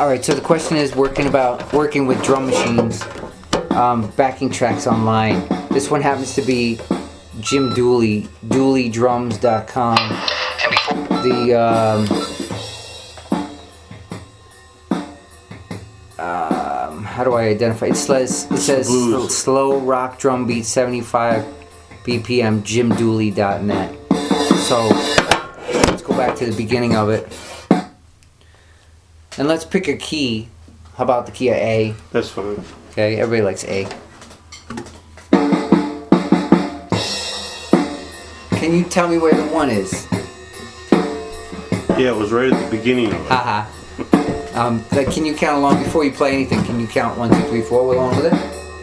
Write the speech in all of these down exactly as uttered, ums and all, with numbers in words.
all right. So the question is working about working with drum machines, um, backing tracks online. This one happens to be Jim Dooley, dooley drums dot com. The um, um, how do I identify? It says it says slow, slow rock drum beat seventy-five B P M jim dooley dot net. So let's go back to the beginning of it. And let's pick a key. How about the key of A? That's fine. Okay, everybody likes A. Can you tell me where the one is? Yeah, it was right at the beginning of it. Haha. um, like, can you count along before you play anything? Can you count one, two, three, four along with it?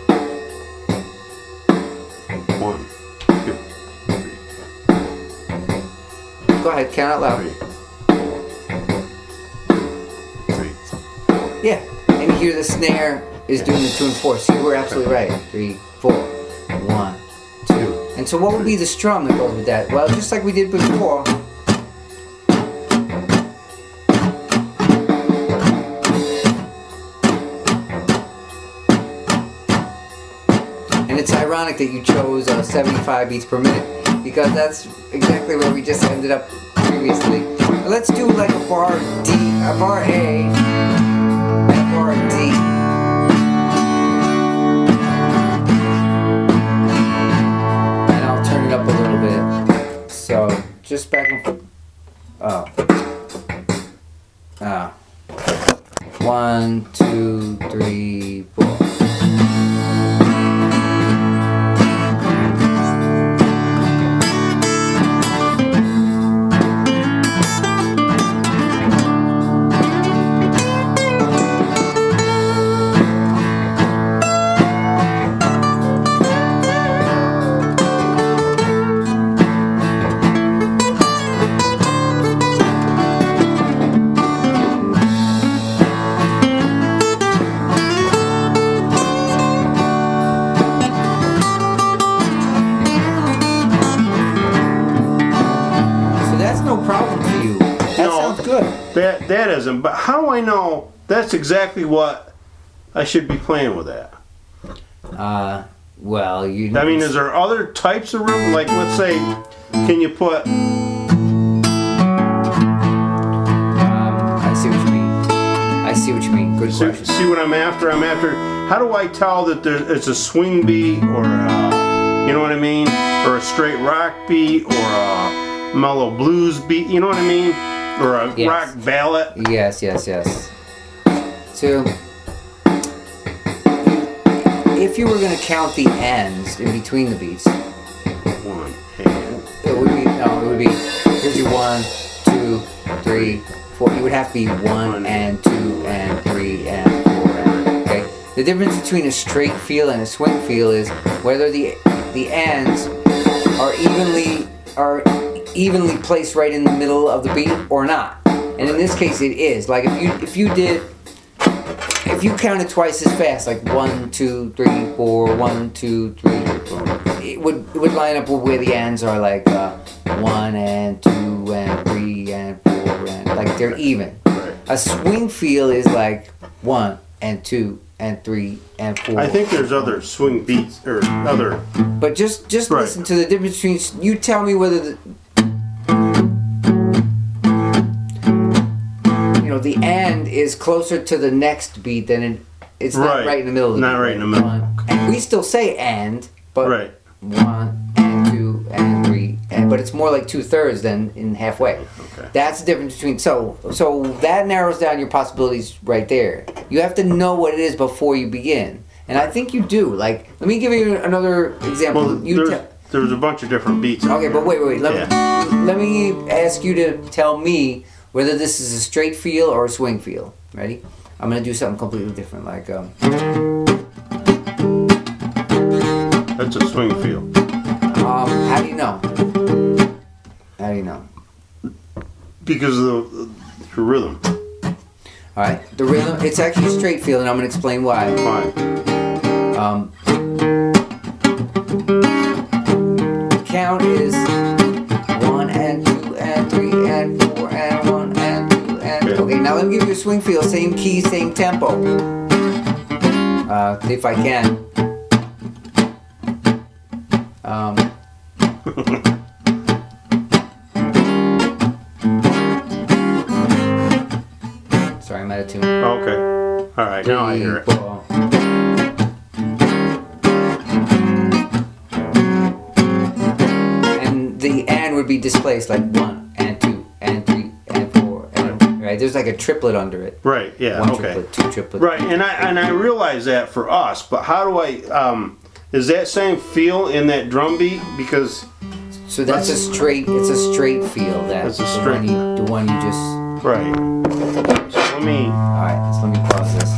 One, two, three. Go ahead, count out loud. Three. Three. Yeah, and you hear the snare is doing the two and four, so you were absolutely right. Three, four, one, two. And so what would be the strum that goes with that? Well, just like we did before. And it's ironic that you chose uh, seventy-five beats per minute, because that's exactly where we just ended up previously. Let's do like a bar D, a bar A, and a bar D. And I'll turn it up a little bit. So, just back and forth. Oh. Ah. One, two, three, four. That that isn't, but how do I know that's exactly what I should be playing with that? Uh, well, you. I mean, is there other types of rhythm? Like, let's say, can you put? Um, I see what you mean. I see what you mean. Good see, question. See what I'm after? I'm after. How do I tell that there, it's a swing beat, or a, you know what I mean, or a straight rock beat, or a mellow blues beat? You know what I mean? Or a yes. rock ballad? Yes, yes, yes. So, if you were going to count the ends in between the beats, one and it would be, no, it would be, here's your one, two, three, four. You would have to be one, one and two and three and four. And, okay? The difference between a straight feel and a swing feel is whether the the ends are evenly are evenly placed right in the middle of the beat or not. And in this case it is. Like if you if you did if you counted twice as fast, like one, two, three, four, one, two, three, four, it would it would line up with where the ends are, like uh, one and two and three and four, and like they're even. A swing feel is like one and two and three and four. I think there's other swing beats or other. But just just right. listen to the difference between. You tell me whether the. You know, the end is closer to the next beat than it, it's not right. right in the middle of the not beat. right in the middle. One, and we still say and, but right. one and two and three, and but it's more like two thirds than in halfway. Okay. That's the difference between. So so that narrows down your possibilities right there. You have to know what it is before you begin, and I think you do. Like, let me give you another example. Well, you there's, te- there's a bunch of different beats. Okay, but wait, wait, wait. Let, yeah. me, let me ask you to tell me whether this is a straight feel or a swing feel. Ready? I'm going to do something completely different. Like, um... That's a swing feel. Um, how do you know? How do you know? Because of the, the rhythm. Alright, the rhythm, it's actually a straight feel, and I'm going to explain why. Fine. Um... Count is one and two and three and four and one and two and okay. Okay, now let me give you a swing feel. Same key, same tempo. Uh, if I can. Um, sorry, I'm out of tune. Okay. All right, now I hear it. Four. And the and would be displaced like one and two and three and four and right. There's like a triplet under it. Right. Yeah. One okay. triplet, two triplet. Right, and I and I realize that for us, but how do I? Um, is that same feel in that drum beat? Because So that's a straight. It's a straight feel. That It's a the straight- one you, the one you just. right. So let me. All right, so let me pause this.